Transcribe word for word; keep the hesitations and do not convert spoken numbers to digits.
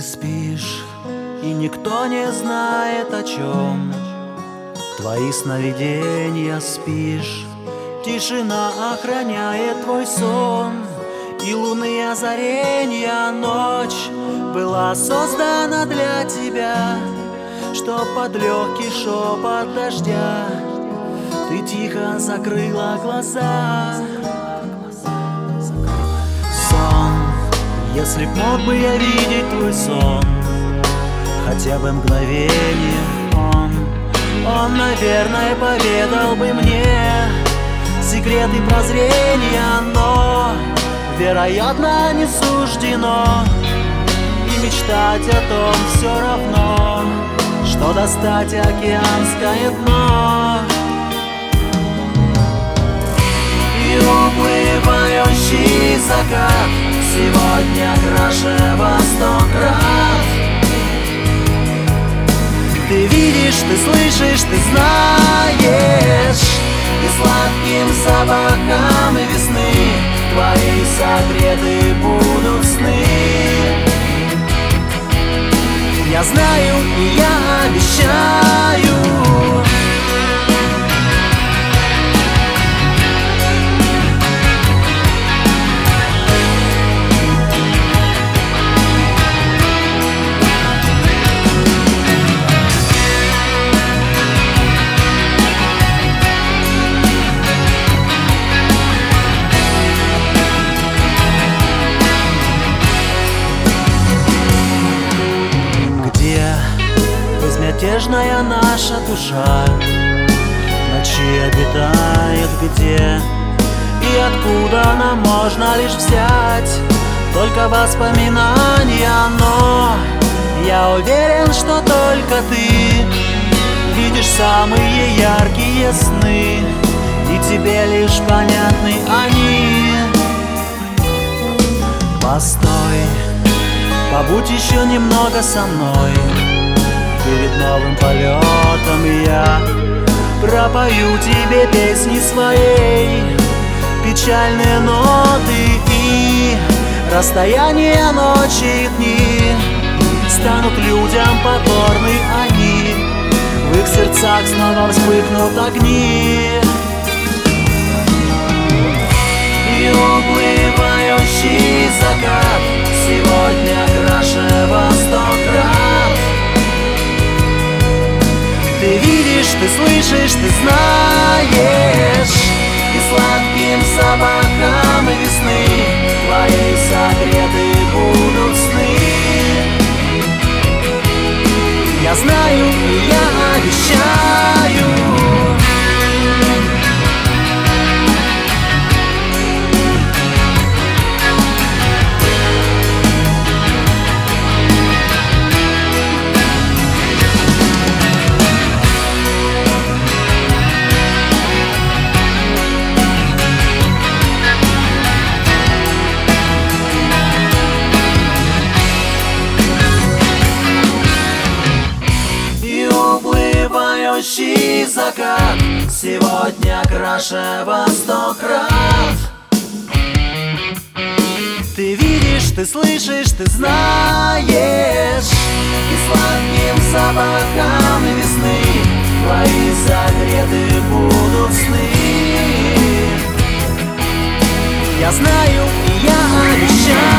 спишь, и никто не знает о чем. Твои сновидения спишь, тишина охраняет твой сон. И луны озаренья ночь была создана для тебя, чтоб под легкий шепот дождя ты тихо закрыла глаза. Сон, если б мог бы я видеть твой сон, хотя бы мгновение, он, он, наверное, поведал бы мне секреты прозрения, но, вероятно, не суждено и мечтать о том все равно, что достать океанское дно. И уплывающий закат сегодня краше во сто крат. Ты видишь, ты слышишь, ты знаешь, и сладким запахом весны твои согреты будут сны. Я знаю и я обещаю, безмятежная наша душа в ночи обитает где и откуда нам можно лишь взять только воспоминания, но я уверен, что только ты видишь самые яркие сны, и тебе лишь понятны они. Постой, побудь еще немного со мной. Перед новым полетом я пропою тебе песни своей, печальные ноты и расстояние ночи и дни станут людям покорны они, в их сердцах снова вспыхнут огни. И уплывающий закат сегодня краше во сто крат. Ты видишь, ты слышишь, ты знаешь, и сладким запахом весны твои согреты будут сны. Я знаю и я обещаю, закат сегодня краше во сто крат. Ты видишь, ты слышишь, ты знаешь, и сладким запахом весны твои согреты будут сны. Я знаю и я обещаю.